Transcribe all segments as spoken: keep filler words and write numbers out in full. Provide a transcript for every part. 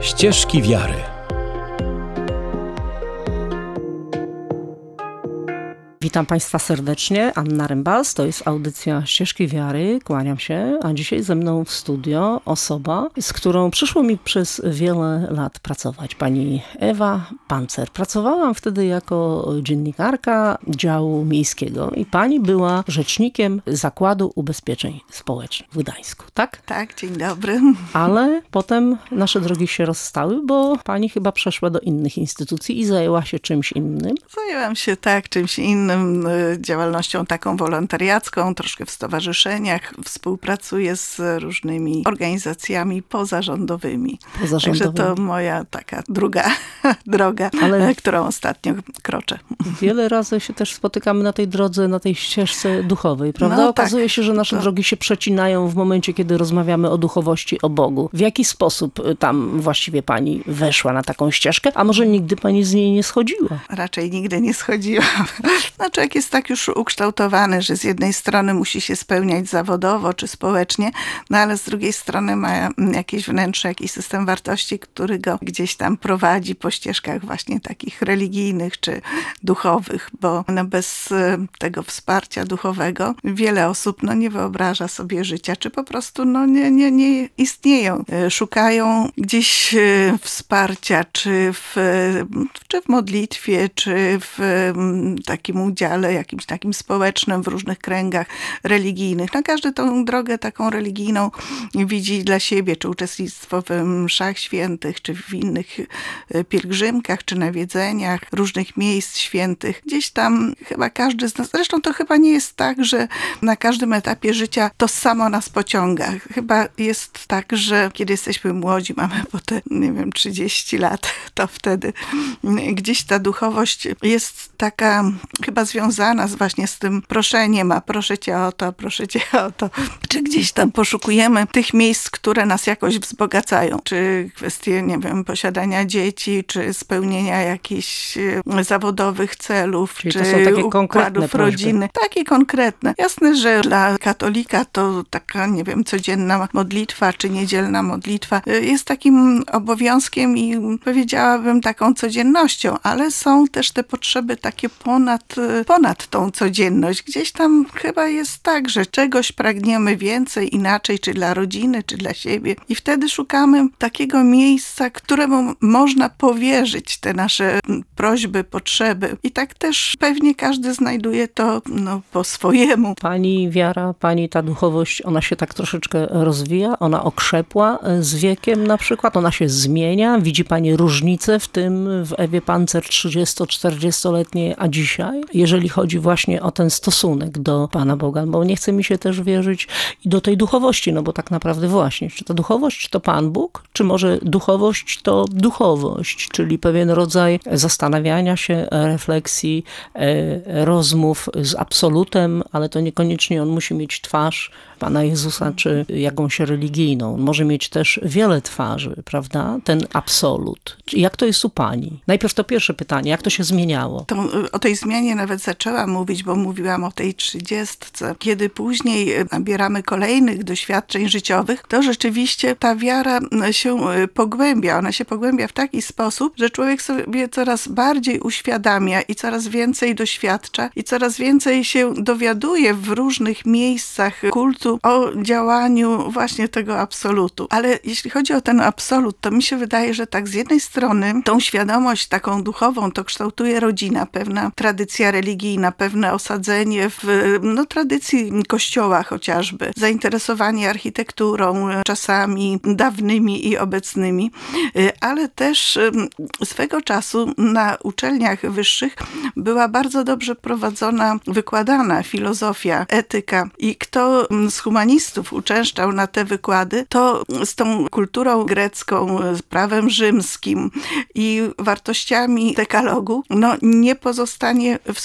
Ścieżki wiary. Witam Państwa serdecznie. Anna Rymbas, to jest audycja Ścieżki Wiary. Kłaniam się, a dzisiaj ze mną w studio osoba, z którą przyszło mi przez wiele lat pracować. Pani Ewa Pancer. Pracowałam wtedy jako dziennikarka działu miejskiego i pani była rzecznikiem Zakładu Ubezpieczeń Społecznych w Gdańsku, tak? Tak, dzień dobry. Ale potem nasze drogi się rozstały, bo pani chyba przeszła do innych instytucji i zajęła się czymś innym. Zajęłam się tak, czymś innym, działalnością taką wolontariacką, troszkę w stowarzyszeniach. Współpracuję z różnymi organizacjami pozarządowymi. Pozarządowymi. Także to moja taka druga droga, Ale którą ostatnio kroczę. Wiele razy się też spotykamy na tej drodze, na tej ścieżce duchowej, prawda? No, Okazuje tak. się, że nasze To... drogi się przecinają w momencie, kiedy rozmawiamy o duchowości, o Bogu. W jaki sposób tam właściwie pani weszła na taką ścieżkę, a może nigdy pani z niej nie schodziła? Raczej nigdy nie schodziłam. Znaczy, jak jest tak już ukształtowany, że z jednej strony musi się spełniać zawodowo czy społecznie, no ale z drugiej strony ma jakieś wnętrze, jakiś system wartości, który go gdzieś tam prowadzi po ścieżkach właśnie takich religijnych czy duchowych, bo no bez tego wsparcia duchowego wiele osób no nie wyobraża sobie życia, czy po prostu no nie, nie, nie istnieją. Szukają gdzieś wsparcia, czy w, czy w modlitwie, czy w takim udziale jakimś takim społecznym w różnych kręgach religijnych. No każdy tą drogę taką religijną widzi dla siebie, czy uczestnictwo w mszach świętych, czy w innych pielgrzymkach, czy nawiedzeniach różnych miejsc świętych. Gdzieś tam chyba każdy z nas, zresztą to chyba nie jest tak, że na każdym etapie życia to samo nas pociąga. Chyba jest tak, że kiedy jesteśmy młodzi, mamy po te, nie wiem, trzydzieści lat, to wtedy gdzieś ta duchowość jest taka chyba związana z właśnie z tym proszeniem, a proszę cię o to, proszę cię o to. Czy gdzieś tam poszukujemy tych miejsc, które nas jakoś wzbogacają. Czy kwestie, nie wiem, posiadania dzieci, czy spełnienia jakichś zawodowych celów, Czyli czy to są takie układów rodziny. Takie konkretne. Jasne, że dla katolika to taka, nie wiem, codzienna modlitwa, czy niedzielna modlitwa jest takim obowiązkiem i powiedziałabym taką codziennością, ale są też te potrzeby takie ponad, ponad tą codzienność. Gdzieś tam chyba jest tak, że czegoś pragniemy więcej, inaczej, czy dla rodziny, czy dla siebie. I wtedy szukamy takiego miejsca, któremu można powierzyć te nasze prośby, potrzeby. I tak też pewnie każdy znajduje to no, po swojemu. Pani wiara, pani ta duchowość, ona się tak troszeczkę rozwija, ona okrzepła z wiekiem na przykład, ona się zmienia. Widzi pani różnicę w tym, w Ewie Pancer trzydziesto-czterdziestoletniej, a dzisiaj? Jeżeli chodzi właśnie o ten stosunek do Pana Boga, bo nie chce mi się też wierzyć i do tej duchowości, no bo tak naprawdę właśnie, czy ta duchowość to Pan Bóg, czy może duchowość to duchowość, czyli pewien rodzaj zastanawiania się, refleksji, rozmów z absolutem, ale to niekoniecznie on musi mieć twarz Pana Jezusa, czy jakąś religijną. Może mieć też wiele twarzy, prawda? Ten absolut. Jak to jest u Pani? Najpierw to pierwsze pytanie, jak to się zmieniało? To, o tej zmianie nawet zaczęłam mówić, bo mówiłam o tej trzydziestce. Kiedy później nabieramy kolejnych doświadczeń życiowych, to rzeczywiście ta wiara się pogłębia. Ona się pogłębia w taki sposób, że człowiek sobie coraz bardziej uświadamia i coraz więcej doświadcza i coraz więcej się dowiaduje w różnych miejscach kultu o działaniu właśnie tego absolutu. Ale jeśli chodzi o ten absolut, to mi się wydaje, że tak z jednej strony tą świadomość taką duchową to kształtuje rodzina, pewna tradycja religijna, pewne osadzenie w no, tradycji kościoła chociażby, zainteresowanie architekturą, czasami dawnymi i obecnymi, ale też swego czasu na uczelniach wyższych była bardzo dobrze prowadzona, wykładana filozofia, etyka i kto z humanistów uczęszczał na te wykłady, to z tą kulturą grecką, z prawem rzymskim i wartościami dekalogu, no nie pozostanie w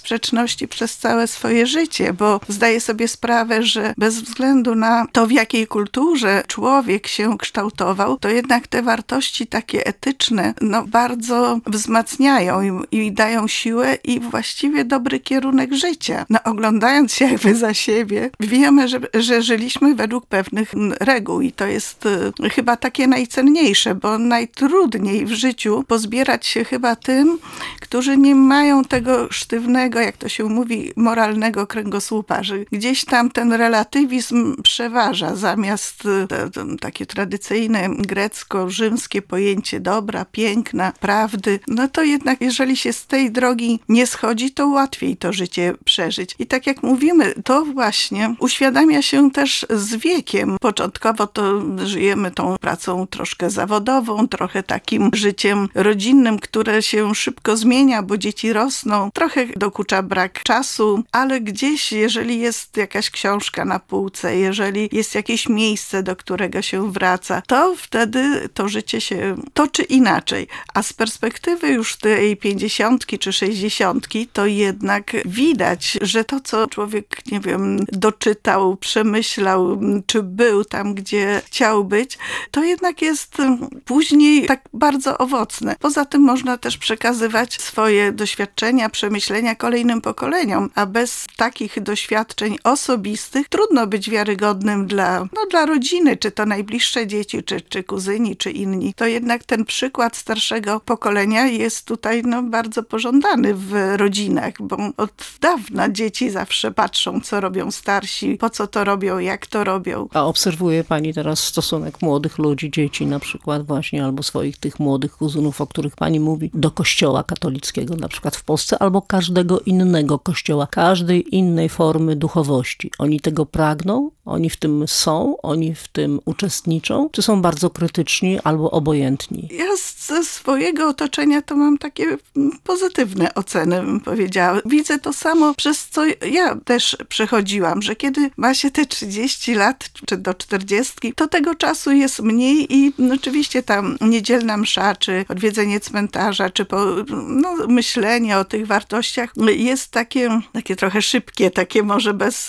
sprzeczności przez całe swoje życie, bo zdaje sobie sprawę, że bez względu na to, w jakiej kulturze człowiek się kształtował, to jednak te wartości takie etyczne no, bardzo wzmacniają i, i dają siłę i właściwie dobry kierunek życia. No, oglądając się jakby za siebie, wiemy, że, że żyliśmy według pewnych reguł i to jest y, chyba takie najcenniejsze, bo najtrudniej w życiu pozbierać się chyba tym, którzy nie mają tego sztywnego, jak to się mówi, moralnego kręgosłupa, że gdzieś tam ten relatywizm przeważa zamiast te, te, takie tradycyjne grecko-rzymskie pojęcie dobra, piękna, prawdy. No to jednak jeżeli się z tej drogi nie schodzi, to łatwiej to życie przeżyć. I tak jak mówimy, to właśnie uświadamia się też z wiekiem. Początkowo to żyjemy tą pracą troszkę zawodową, trochę takim życiem rodzinnym, które się szybko zmienia, bo dzieci rosną. Trochę dokucza brak czasu, ale gdzieś, jeżeli jest jakaś książka na półce, jeżeli jest jakieś miejsce, do którego się wraca, to wtedy to życie się toczy inaczej. A z perspektywy już tej pięćdziesiątki czy sześćdziesiątki, to jednak widać, że to, co człowiek, nie wiem, doczytał, przemyślał, czy był tam, gdzie chciał być, to jednak jest później tak bardzo owocne. Poza tym można też przekazywać swoje doświadczenia, przemyślenia kolejnym pokoleniom, a bez takich doświadczeń osobistych trudno być wiarygodnym dla, no, dla rodziny, czy to najbliższe dzieci, czy, czy kuzyni, czy inni. To jednak ten przykład starszego pokolenia jest tutaj no, bardzo pożądany w rodzinach, bo od dawna dzieci zawsze patrzą, co robią starsi, po co to robią, jak to robią. A obserwuje pani teraz stosunek młodych ludzi, dzieci na przykład właśnie, albo swoich tych młodych kuzynów, o których pani mówi, do kościoła katolickiego na przykład w Polsce, albo każdego innego kościoła, każdej innej formy duchowości. Oni tego pragną, oni w tym są, oni w tym uczestniczą, czy są bardzo krytyczni albo obojętni? Ja ze swojego otoczenia to mam takie pozytywne oceny, bym powiedziała. Widzę to samo, przez co ja też przechodziłam, że kiedy ma się te trzydzieści lat, czy do czterdziestki, to tego czasu jest mniej i no, oczywiście tam niedzielna msza, czy odwiedzenie cmentarza, czy po, no, myślenie o tych wartościach jest takie, takie trochę szybkie, takie może bez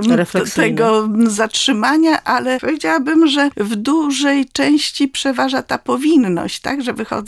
tego zatrzymania, ale powiedziałabym, że w dużej części przeważa ta powinność, tak, że wychodzę,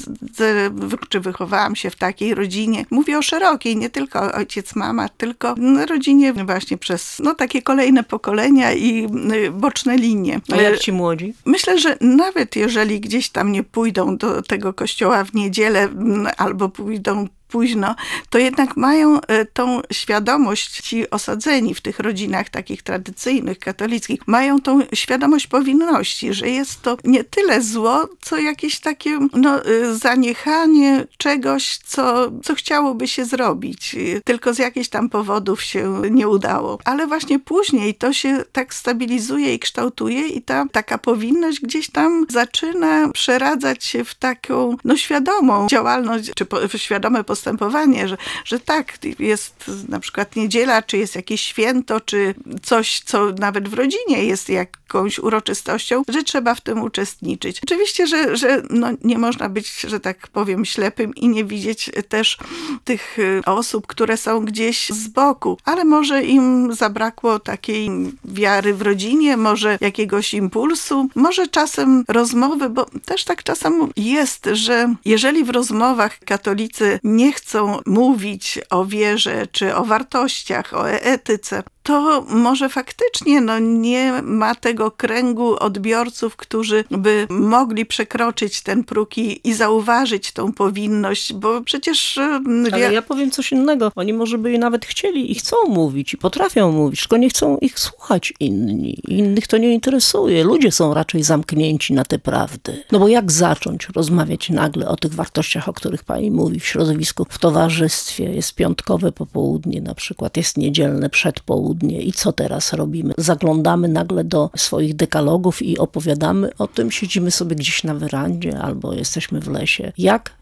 czy wychowałam się w takiej rodzinie. Mówię o szerokiej, nie tylko ojciec, mama, tylko rodzinie właśnie przez no, takie kolejne pokolenia i boczne linie. A jak ci młodzi? Myślę, że nawet jeżeli gdzieś tam nie pójdą do tego kościoła w niedzielę albo pójdą późno, to jednak mają tą świadomość, ci osadzeni w tych rodzinach takich tradycyjnych, katolickich, mają tą świadomość powinności, że jest to nie tyle zło, co jakieś takie no, zaniechanie czegoś, co, co chciałoby się zrobić, tylko z jakichś tam powodów się nie udało. Ale właśnie później to się tak stabilizuje i kształtuje i ta taka powinność gdzieś tam zaczyna przeradzać się w taką no, świadomą działalność, czy po, świadome postępowanie, że, że tak, jest na przykład niedziela, czy jest jakieś święto, czy coś, co nawet w rodzinie jest jakąś uroczystością, że trzeba w tym uczestniczyć. Oczywiście, że, że no nie można być, że tak powiem, ślepym i nie widzieć też tych osób, które są gdzieś z boku, ale może im zabrakło takiej wiary w rodzinie, może jakiegoś impulsu, może czasem rozmowy, bo też tak czasem jest, że jeżeli w rozmowach katolicy nie chcą mówić o wierze, czy o wartościach, o etyce, to może faktycznie no, nie ma tego kręgu odbiorców, którzy by mogli przekroczyć ten próg i, i zauważyć tą powinność, bo przecież... Ale ja powiem coś innego. Oni może by nawet chcieli i chcą mówić i potrafią mówić, tylko nie chcą ich słuchać inni. Innych to nie interesuje. Ludzie są raczej zamknięci na te prawdy. No bo jak zacząć rozmawiać nagle o tych wartościach, o których pani mówi w środowisku, w towarzystwie? Jest piątkowe popołudnie na przykład, jest niedzielne przedpołudnie. I co teraz robimy? Zaglądamy nagle do swoich dekalogów i opowiadamy o tym, siedzimy sobie gdzieś na werandzie albo jesteśmy w lesie. Jak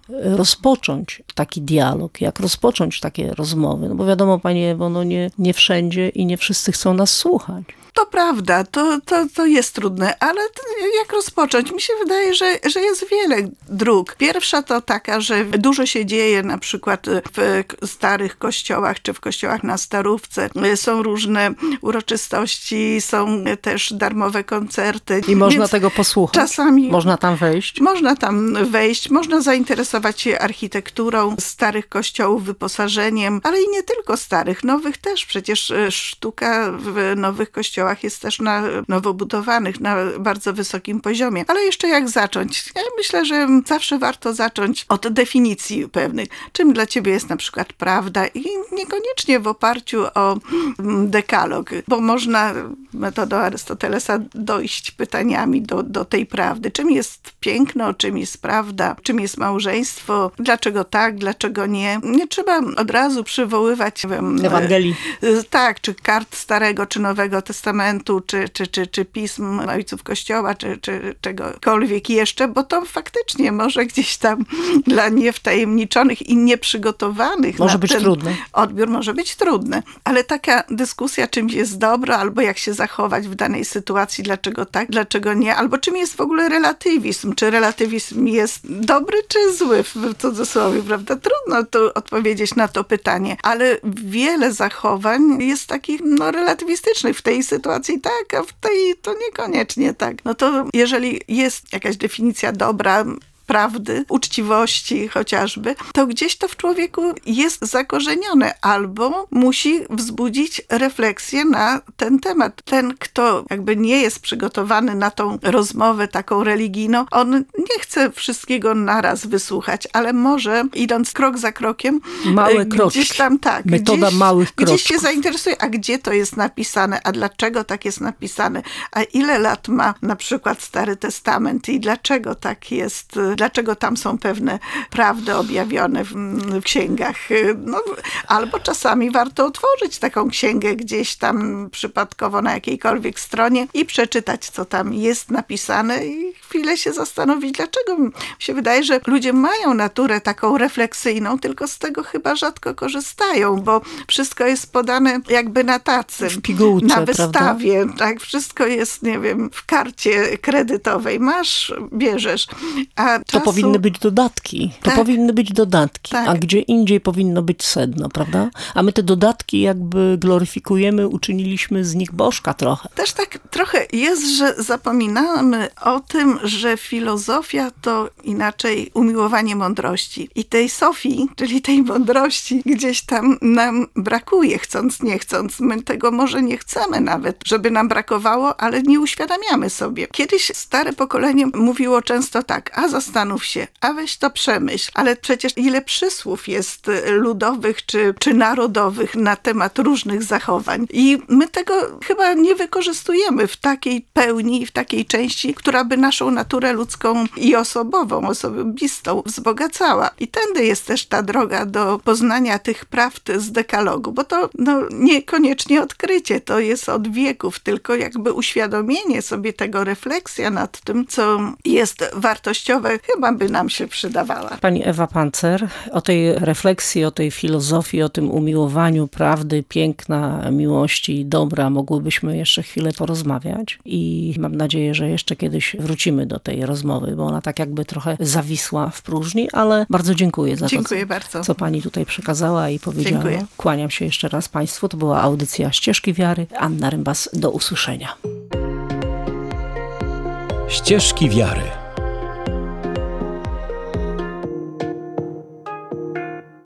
rozpocząć taki dialog, jak rozpocząć takie rozmowy. No bo wiadomo, Pani Ewo, no nie, nie wszędzie i nie wszyscy chcą nas słuchać. To prawda, to, to, to jest trudne, ale jak rozpocząć? Mi się wydaje, że, że jest wiele dróg. Pierwsza to taka, że dużo się dzieje na przykład w starych kościołach, czy w kościołach na Starówce. Są różne uroczystości, są też darmowe koncerty. I można tego posłuchać? Czasami można tam wejść? Można tam wejść, można zainteresować się architekturą starych kościołów, wyposażeniem, ale i nie tylko starych, nowych też. Przecież sztuka w nowych kościołach jest też na nowo budowanych, na bardzo wysokim poziomie. Ale jeszcze jak zacząć? Ja myślę, że zawsze warto zacząć od definicji pewnych. Czym dla ciebie jest na przykład prawda i niekoniecznie w oparciu o dekalog, bo można metodą Arystotelesa dojść pytaniami do, do tej prawdy. Czym jest piękno, czym jest prawda, czym jest małżeństwo, dlaczego tak, dlaczego nie. Nie trzeba od razu przywoływać wiem, Ewangelii. Tak, czy kart Starego, czy Nowego Testamentu, czy, czy, czy, czy pism ojców Kościoła, czy, czy czegokolwiek jeszcze, bo to faktycznie może gdzieś tam dla niewtajemniczonych i nieprzygotowanych może na być ten trudny. odbiór może być trudny. Ale taka dyskusja, czymś jest dobro, albo jak się zachować w danej sytuacji, dlaczego tak, dlaczego nie, albo czym jest w ogóle relatywizm. Czy relatywizm jest dobry, czy zły w cudzysłowie, prawda? Trudno tu odpowiedzieć na to pytanie, ale wiele zachowań jest takich no, relatywistycznych w tej sytuacji tak, a w tej to niekoniecznie tak. No to jeżeli jest jakaś definicja dobra, prawdy, uczciwości chociażby, to gdzieś to w człowieku jest zakorzenione albo musi wzbudzić refleksję na ten temat. Ten, kto jakby nie jest przygotowany na tą rozmowę taką religijną, on nie chce wszystkiego naraz wysłuchać, ale może idąc krok za krokiem, małe gdzieś kroczki. tam tak. Metoda gdzieś, małych kroczków. Gdzieś się zainteresuje, a gdzie to jest napisane, a dlaczego tak jest napisane, a ile lat ma na przykład Stary Testament i dlaczego tak jest, dlaczego tam są pewne prawdy objawione w, w księgach. No, albo czasami warto otworzyć taką księgę gdzieś tam przypadkowo na jakiejkolwiek stronie i przeczytać, co tam jest napisane i chwilę się zastanowić, dlaczego. Mi się wydaje, że ludzie mają naturę taką refleksyjną, tylko z tego chyba rzadko korzystają, bo wszystko jest podane jakby na tacy. W pigułce, na wystawie. Prawda? Tak, wszystko jest, nie wiem, w karcie kredytowej. Masz, bierzesz. A to czasu... powinny być dodatki. To tak. powinny być dodatki, tak. a gdzie indziej powinno być sedno, prawda? A my te dodatki jakby gloryfikujemy, uczyniliśmy z nich bożka trochę. Też tak trochę jest, że zapominamy o tym, że filozofia to inaczej umiłowanie mądrości. I tej Sofii, czyli tej mądrości, gdzieś tam nam brakuje, chcąc, nie chcąc. My tego może nie chcemy nawet, żeby nam brakowało, ale nie uświadamiamy sobie. Kiedyś stare pokolenie mówiło często tak, a zastanów się, a weź to przemyśl. Ale przecież ile przysłów jest ludowych czy, czy narodowych na temat różnych zachowań. I my tego chyba nie wykorzystujemy w takiej pełni i w takiej części, która by naszą naturę ludzką i osobową, osobistą wzbogacała. I tędy jest też ta droga do poznania tych prawd z dekalogu, bo to no, niekoniecznie odkrycie, to jest od wieków, tylko jakby uświadomienie sobie tego, refleksja nad tym, co jest wartościowe, chyba by nam się przydawała. Pani Ewa Pancer, o tej refleksji, o tej filozofii, o tym umiłowaniu prawdy, piękna, miłości i dobra mogłybyśmy jeszcze chwilę porozmawiać i mam nadzieję, że jeszcze kiedyś wrócimy do tej rozmowy, bo ona tak jakby trochę zawisła w próżni, ale bardzo dziękuję za dziękuję to, co, bardzo. co pani tutaj przekazała i powiedziała. Dziękuję. Kłaniam się jeszcze raz Państwu. To była audycja Ścieżki Wiary. Anna Rembas, do usłyszenia. Ścieżki Wiary.